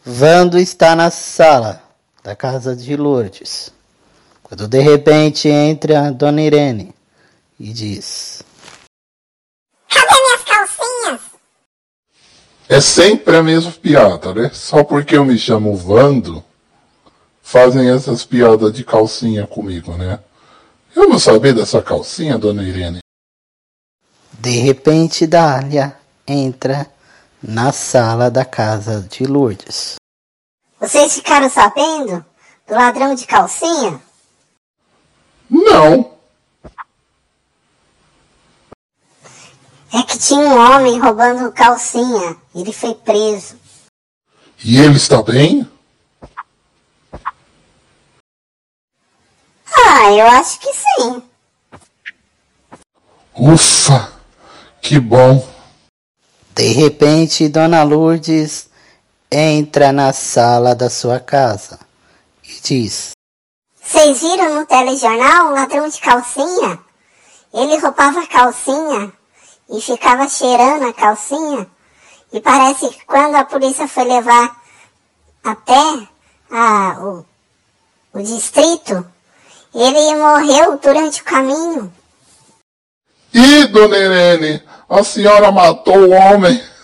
Vando está na sala da casa de Lourdes, quando de repente entra a Dona Irene e diz: Cadê minhas calcinhas? É sempre a mesma piada, né? Só porque eu me chamo Vando, fazem essas piadas de calcinha comigo, né? Eu vou saber dessa calcinha, Dona Irene. De repente Dália entra na sala da casa de Lourdes. Vocês ficaram sabendo do ladrão de calcinha? Não. É que tinha um homem roubando calcinha. Ele foi preso. E ele está bem? Eu acho que sim. Ufa, que bom. De repente, Dona Lourdes entra na sala da sua casa e diz: Vocês viram no telejornal um ladrão de calcinha? Ele roubava a calcinha e ficava cheirando a calcinha. E parece que quando a polícia foi levar até o distrito, ele morreu durante o caminho. Ih, Dona Irene, a senhora matou o homem.